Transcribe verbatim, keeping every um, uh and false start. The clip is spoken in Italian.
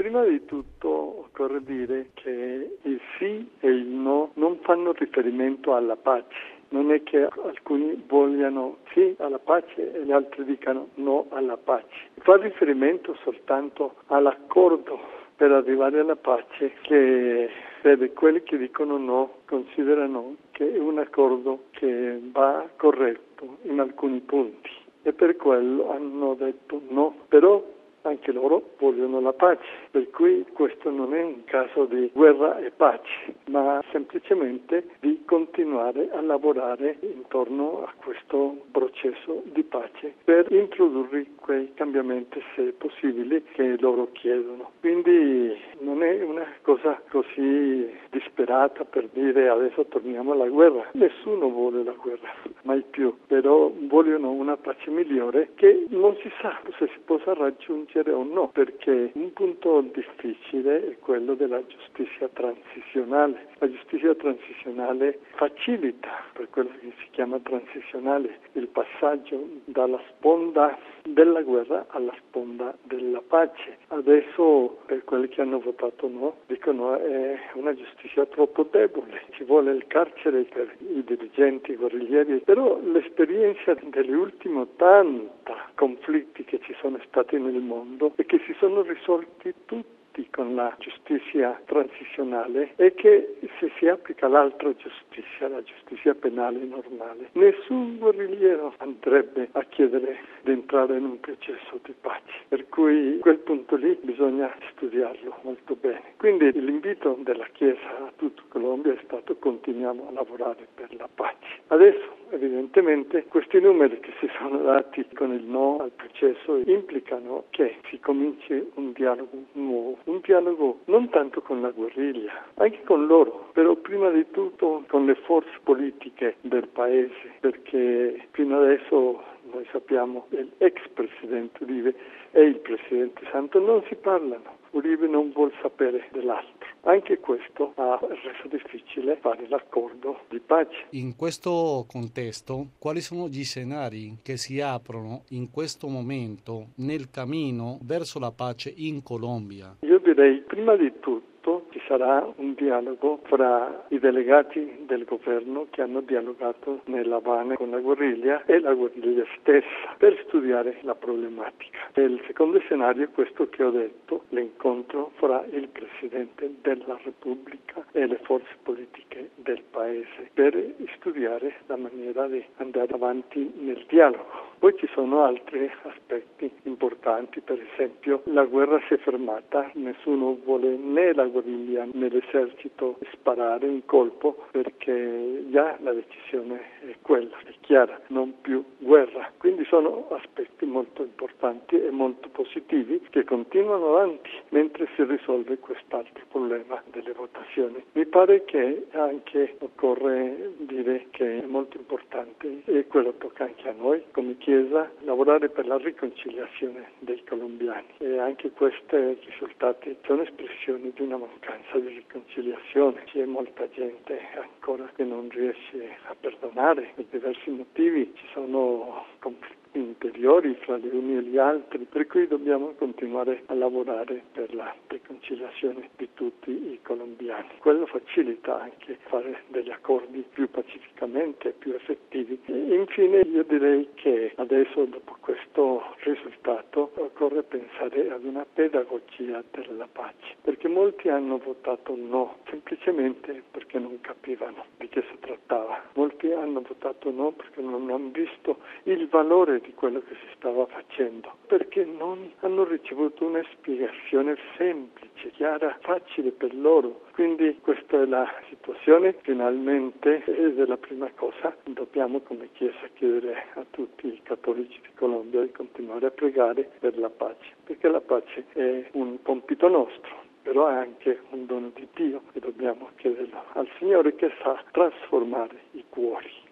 Prima di tutto occorre dire che il sì e il no non fanno riferimento alla pace. Non è che alcuni vogliano sì alla pace e gli altri dicano no alla pace. Fa riferimento soltanto all'accordo per arrivare alla pace che vede quelli che dicono no considerano che è un accordo che va corretto in alcuni punti e per quello hanno detto no, però anche loro vogliono la pace, per cui questo non è un caso di guerra e pace, ma semplicemente di continuare a lavorare intorno a questo processo di pace per introdurre quei cambiamenti, se possibili, che loro chiedono. Quindi non è una cosa così disperata per dire adesso torniamo alla guerra. Nessuno vuole la guerra, mai più, però vogliono una pace migliore che non si sa se si possa raggiungere o no, perché un punto difficile è quello della giustizia transizionale. La giustizia transizionale facilita, per quello che si chiama transizionale, il passaggio dalla sponda della guerra alla sponda della pace. Adesso, per quelli che hanno votato no, dicono è una giustizia troppo debole, ci vuole il carcere per i dirigenti guerriglieri, però l'esperienza degli ultimi tanta conflitti che ci sono stati nel mondo e che si sono risolti tutti con la giustizia transizionale è che se si applica l'altra giustizia, la giustizia penale normale, nessun guerrigliero andrebbe a chiedere di entrare in un processo di pace. Per cui quel punto lì bisogna studiarlo molto bene. Quindi l'invito della Chiesa a tutta Colombia è stato continuiamo a lavorare per la pace. Adesso evidentemente questi numeri che si sono dati con il no al processo implicano che si cominci un dialogo nuovo, un dialogo non tanto con la guerriglia, anche con loro, però prima di tutto con le forze politiche del paese, perché fino adesso noi sappiamo che l'ex presidente Uribe e il presidente Santos non si parlano. Uribe non vuol sapere dell'altro. Anche questo ha reso difficile fare l'accordo di pace. In questo contesto, quali sono gli scenari che si aprono in questo momento nel cammino verso la pace in Colombia? Io direi, prima di tutto, ci sarà un dialogo fra i delegati del governo che hanno dialogato nella Habana con la guerriglia e la guerriglia stessa per studiare la problematica. E il secondo scenario è questo che ho detto, l'incontro fra il Presidente della Repubblica e le forze politiche del Paese per studiare la maniera di andare avanti nel dialogo. Poi ci sono altri aspetti importanti, per esempio la guerra si è fermata, nessuno vuole né la guerriglia né l'esercito sparare un colpo perché già la decisione è quella, è chiara, non più guerra. Quindi sono aspetti molto importanti e molto positivi che continuano avanti mentre si risolve quest'altro problema delle votazioni. Mi pare che anche occorre dire che è molto importante e quello tocca anche a noi come Chiesa lavorare per la riconciliazione dei colombiani e anche questi risultati sono espressioni di una mancanza di riconciliazione. C'è molta gente ancora che non riesce a perdonare per diversi motivi, ci sono conflitti interiori fra gli uni e gli altri, per cui dobbiamo continuare a lavorare per la riconciliazione di tutti i colombiani. Quello facilita anche fare degli accordi più pacificamente, più effettivi. E infine io direi che adesso, dopo questo risultato, occorre pensare ad una pedagogia della pace, perché molti hanno votato no, semplicemente perché non capivano di che si trattava. Molti hanno votato no perché non hanno visto il valore di quello che si stava facendo, perché non hanno ricevuto una spiegazione semplice, chiara, facile per loro. Quindi questa è la situazione. Finalmente, ed è la prima cosa, dobbiamo come Chiesa chiedere a tutti i cattolici di Colombia di continuare a pregare per la pace, perché la pace è un compito nostro, però è anche un dono di Dio e dobbiamo chiederlo al Signore che sa trasformare i cuori.